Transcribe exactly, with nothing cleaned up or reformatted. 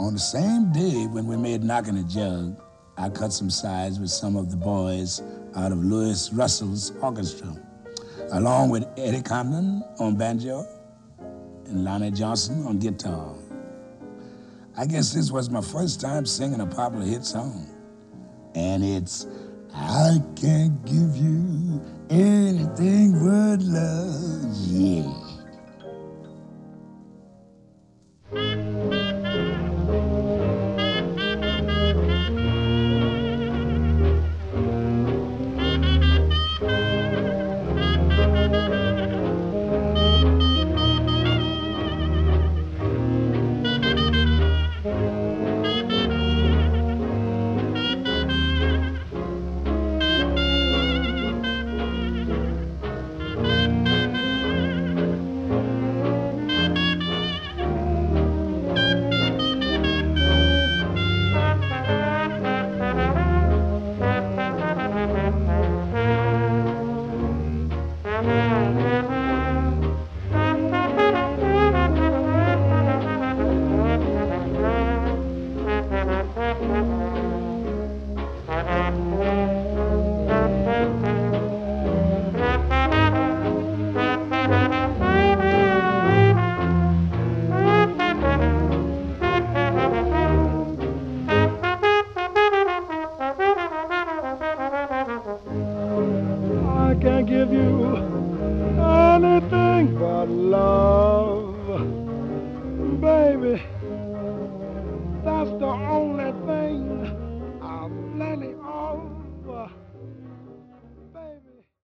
On the same day when we made Knockin' a Jug, I cut some sides with some of the boys out of Louis Russell's orchestra, along with Eddie Condon on banjo and Lonnie Johnson on guitar. I guess this was my first time singing a popular hit song. And it's, I can't give you anything but love, yeah.